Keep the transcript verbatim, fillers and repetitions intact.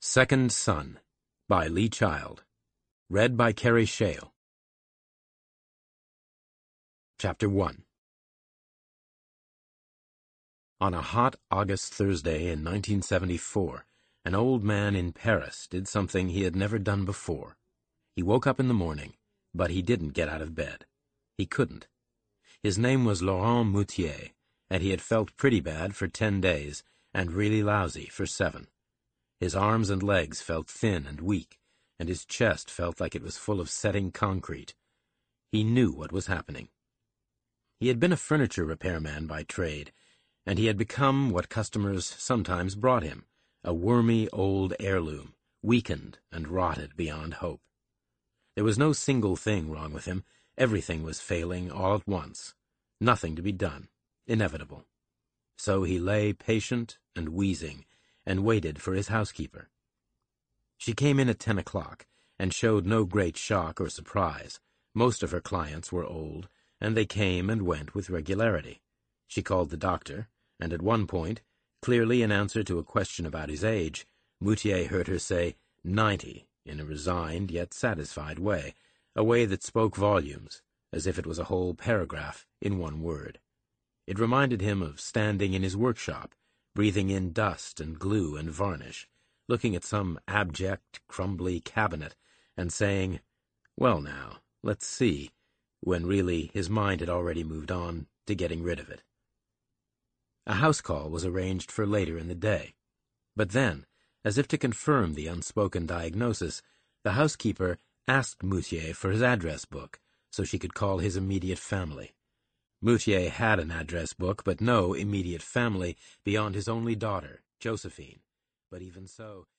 Second Son by Lee Child. Read by Carrie Shale. Chapter one. On a hot August Thursday in nineteen seventy-four, an old man in Paris did something he had never done before. He woke up in the morning, but he didn't get out of bed. He couldn't. His name was Laurent Moutier, and he had felt pretty bad for ten days and really lousy for seven. His arms and legs felt thin and weak, and his chest felt like it was full of setting concrete. He knew what was happening. He had been a furniture repairman by trade, and he had become what customers sometimes brought him, a wormy old heirloom, weakened and rotted beyond hope. There was no single thing wrong with him. Everything was failing all at once. Nothing to be done. Inevitable. So he lay patient and wheezing, and waited for his housekeeper. She came in at ten o'clock, and showed no great shock or surprise. Most of her clients were old, and they came and went with regularity. She called the doctor, and at one point, clearly in answer to a question about his age, Moutier heard her say ninety in a resigned yet satisfied way, a way that spoke volumes, as if it was a whole paragraph in one word. It reminded him of standing in his workshop, breathing in dust and glue and varnish, looking at some abject, crumbly cabinet, and saying, "Well now, let's see," when really his mind had already moved on to getting rid of it. A house call was arranged for later in the day. But then, as if to confirm the unspoken diagnosis, the housekeeper asked Moutier for his address book, so she could call his immediate family. Moutier had an address book, but no immediate family beyond his only daughter, Josephine. But even so...